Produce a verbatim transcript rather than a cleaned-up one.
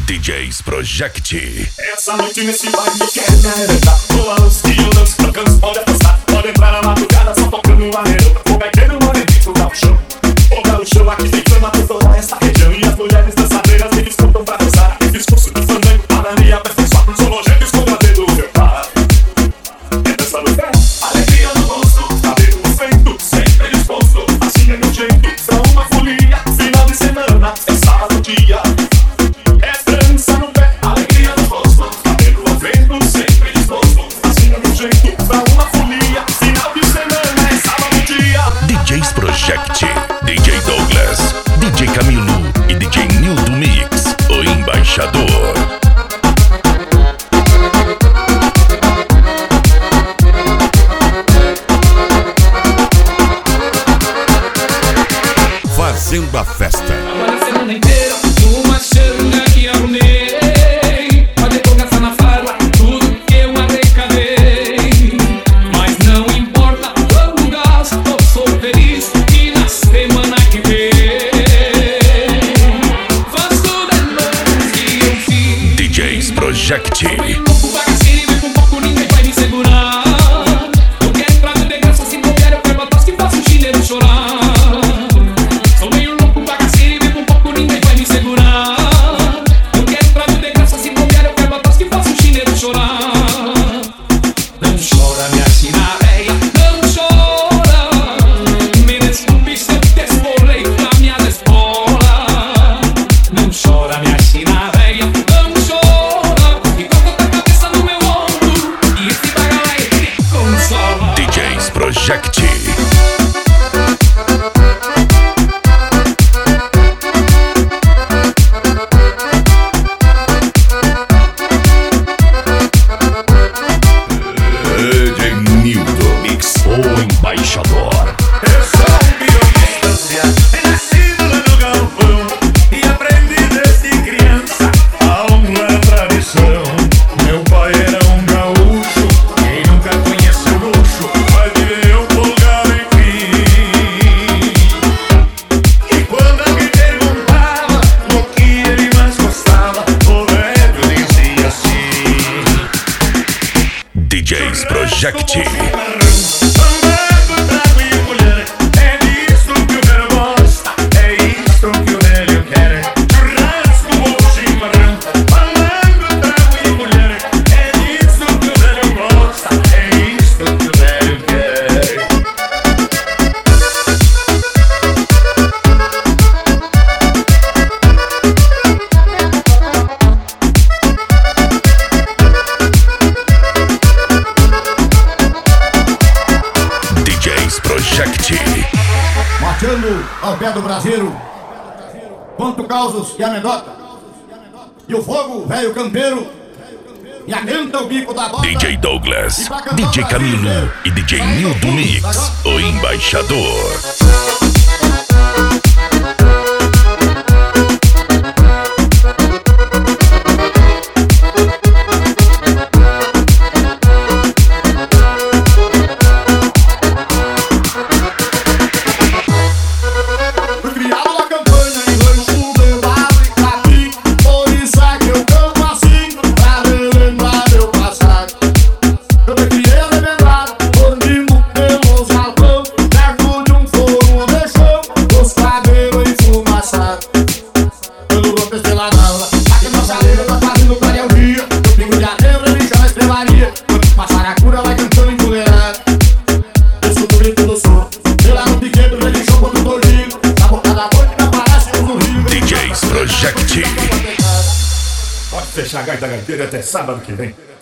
D Js Project. Essa noite nesse baile quer me arrebentar. Pulamos e eu danço, tocando, pode apostar. Pode entrar na madrugada só tocando uma redonda. O gaiteiro morenito dá o show. O galo show aqui tem fama por toda essa região. E as mulheres dançadeiras me disputam pra dançar. Esse discurso do fandango, padaria, aperfeiçoar. Sou nojento, esconda a dedo do meu par. É dança no pé, alegria no rosto. Cabelo feito, sempre disposto. Assim é meu jeito, pra uma folia. Final de semana, é sábado dia. D Js Project, D J Douglas, D J Camilo e D J Nildo Mix, o embaixador. Fazendo a festa. Agora a semana inteira, uma xanga que arrumei. Pode colocar na farla tudo que eu arrecadei. Mas não importa quanto gasto, eu sou feliz. E na semana que vem faço tudo de novo que eu fiz. D Js Project. O bagaceiro vem com pouco, ninguém vai me segurar. Eu quero entrar de graça, se couber eu quero atrás que faço o chineiro chorar. Project. D J Nildo Mix, o embaixador. Eu sou um pianista, nascido lá no galpão e aprendi desde criança a honra a tradição. Meu pai era um gaúcho, quem nunca conheceu luxo vai ver eu folgar em mim. E quando alguém perguntava o que ele mais gostava, o velho dizia assim: D Js Project. Marchando ao pé do braseiro, conto causos e anedota. E o fogo, velho campeiro, e aguenta o bico da bota. D J Douglas, D J Camilo e D J Nildo Mix, o embaixador. D Js Project. Pode fechar a gaita gaiteira até sábado que vem.